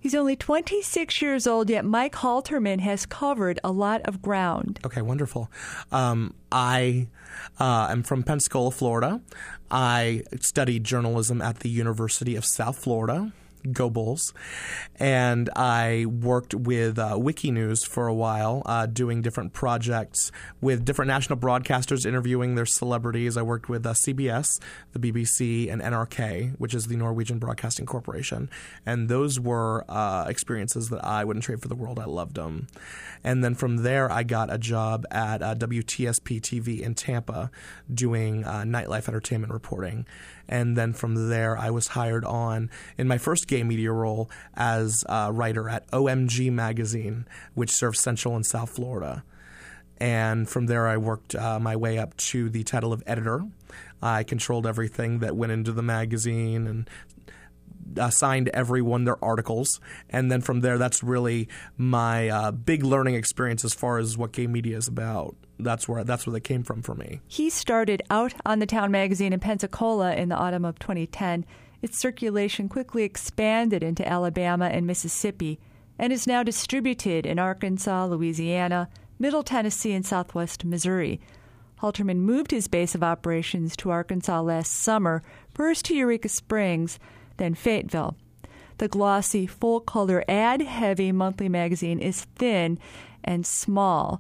He's only 26 years old, yet Mike Halterman has covered a lot of ground. Okay, wonderful. I am from Pensacola, Florida. I studied journalism at the University of South Florida. Go Bulls. And I worked with Wikinews for a while, doing different projects with different national broadcasters, interviewing their celebrities. I worked with CBS, the BBC, and NRK, which is the Norwegian Broadcasting Corporation. And those were experiences that I wouldn't trade for the world. I loved them. And then from there, I got a job at WTSP TV in Tampa doing nightlife entertainment reporting. And then from there, I was hired on in my first gay media role as a writer at OMG Magazine, which serves Central and South Florida. And from there, I worked my way up to the title of editor. I controlled everything that went into the magazine and assigned everyone their articles. And then from there, that's really my big learning experience as far as what gay media is about. That's where they came from for me. He started Out on the Town magazine in Pensacola in the autumn of 2010. Its circulation quickly expanded into Alabama and Mississippi and is now distributed in Arkansas, Louisiana, Middle Tennessee, and southwest Missouri. Halterman moved his base of operations to Arkansas last summer, first to Eureka Springs, then Fayetteville. The glossy, full-color, ad-heavy monthly magazine is thin and small,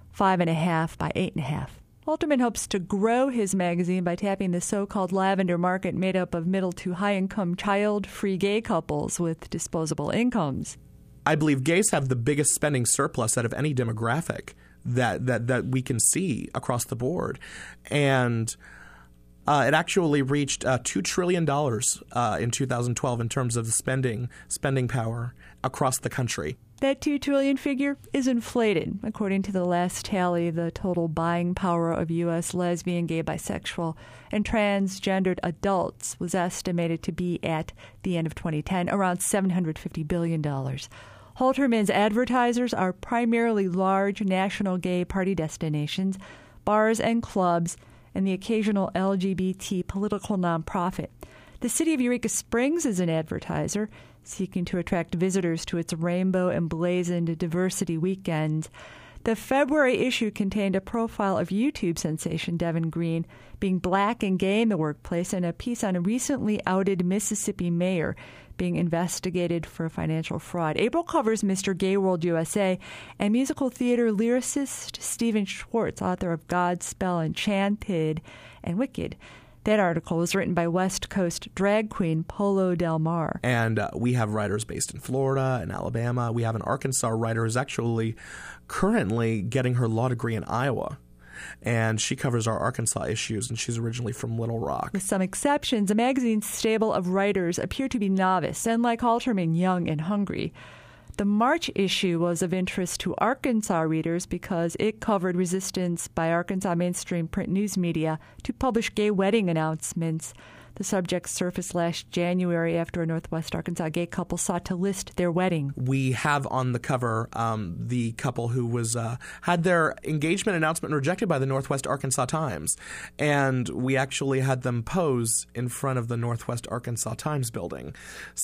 5.5 by 8.5. Halterman hopes to grow his magazine by tapping the so-called lavender market made up of middle to high-income child-free gay couples with disposable incomes. I believe gays have the biggest spending surplus out of any demographic that we can see across the board. And it actually reached $2 trillion in 2012 in terms of spending power across the country. That $2 trillion figure is inflated. According to the last tally, the total buying power of U.S. lesbian, gay, bisexual, and transgendered adults was estimated to be, at the end of 2010, around $750 billion. Halterman's advertisers are primarily large national gay party destinations, bars and clubs, and the occasional LGBT political nonprofit. The city of Eureka Springs is an advertiser, seeking to attract visitors to its rainbow-emblazoned diversity weekend. The February issue contained a profile of YouTube sensation Devin Green being black and gay in the workplace and a piece on a recently outed Mississippi mayor being investigated for financial fraud. April covers Mr. Gay World USA and musical theater lyricist Stephen Schwartz, author of Godspell, Enchanted, and Wicked. That article was written by West Coast drag queen Polo Del Mar. And we have writers based in Florida and Alabama. We have an Arkansas writer who's actually currently getting her law degree in Iowa. And she covers our Arkansas issues, and she's originally from Little Rock. With some exceptions, the magazine's stable of writers appear to be novice and, like Halterman, young and hungry. The March issue was of interest to Arkansas readers because it covered resistance by Arkansas mainstream print news media to publish gay wedding announcements. The subject surfaced last January after a Northwest Arkansas gay couple sought to list their wedding. We have on the cover the couple who was had their engagement announcement rejected by the Northwest Arkansas Times. And we actually had them pose in front of the Northwest Arkansas Times building.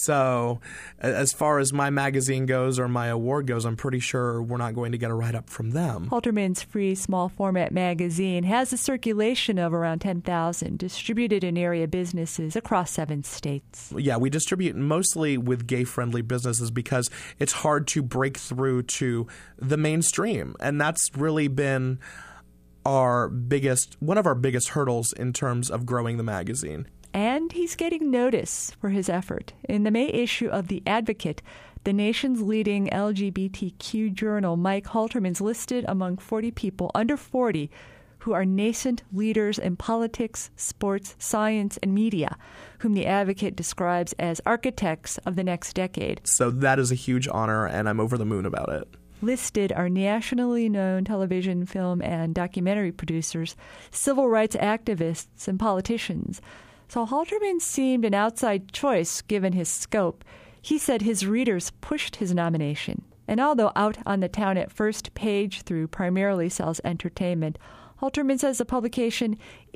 So as far as my magazine goes or my award goes, I'm pretty sure we're not going to get a write-up from them. Halterman's free small-format magazine has a circulation of around 10,000, distributed in area businesses across 7 states. Yeah, we distribute mostly with gay-friendly businesses because it's hard to break through to the mainstream. And that's really been one of our biggest hurdles in terms of growing the magazine. And he's getting notice for his effort. In the May issue of The Advocate, the nation's leading LGBTQ journal, Mike Halterman's listed among 40 people under 40 who are nascent leaders in politics, sports, science, and media, whom The Advocate describes as architects of the next decade. So that is a huge honor, and I'm over the moon about it. Listed are nationally known television, film, and documentary producers, civil rights activists, and politicians. So Halterman seemed an outside choice given his scope. He said his readers pushed his nomination. And although Out on the Town at first page through primarily sells entertainment, Halterman says the publication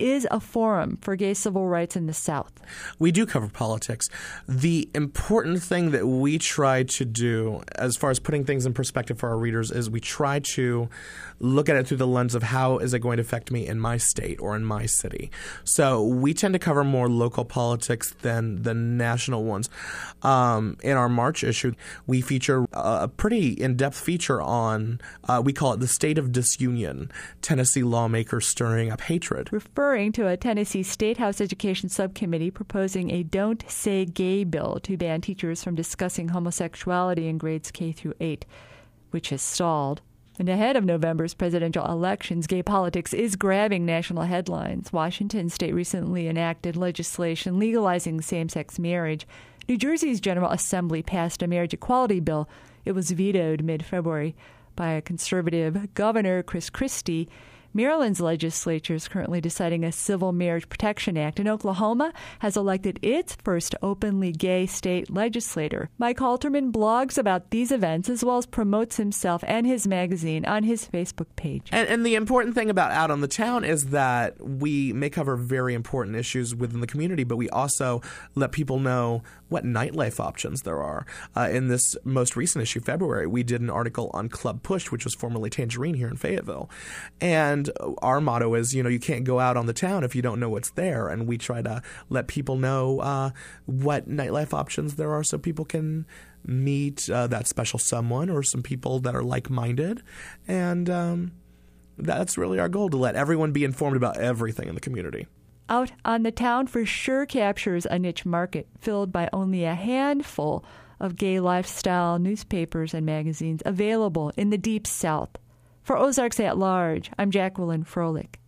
is a forum for gay civil rights in the South. We do cover politics. The important thing that we try to do, as far as putting things in perspective for our readers, is we try to look at it through the lens of how is it going to affect me in my state or in my city. So we tend to cover more local politics than the national ones. In our March issue, we feature a pretty in-depth feature on, we call it the State of Disunion, Tennessee lawmakers stirring up hatred. Referring to a Tennessee State House Education Subcommittee proposing a Don't Say Gay bill to ban teachers from discussing homosexuality in grades K through 8, which has stalled. And ahead of November's presidential elections, gay politics is grabbing national headlines. Washington state recently enacted legislation legalizing same-sex marriage. New Jersey's General Assembly passed a marriage equality bill. It was vetoed mid-February by a conservative governor, Chris Christie. Maryland's legislature is currently deciding a Civil Marriage Protection Act, and Oklahoma has elected its first openly gay state legislator. Mike Halterman blogs about these events as well as promotes himself and his magazine on his Facebook page. And the important thing about Out on the Town is that we may cover very important issues within the community, but we also let people know what nightlife options there are. In this most recent issue, February, we did an article on Club Push, which was formerly Tangerine here in Fayetteville. And our motto is, you can't go out on the town if you don't know what's there. And we try to let people know what nightlife options there are so people can meet that special someone or some people that are like-minded. And that's really our goal, to let everyone be informed about everything in the community. Out on the Town for sure captures a niche market filled by only a handful of gay lifestyle newspapers and magazines available in the Deep South. For Ozarks at Large, I'm Jacqueline Froelich.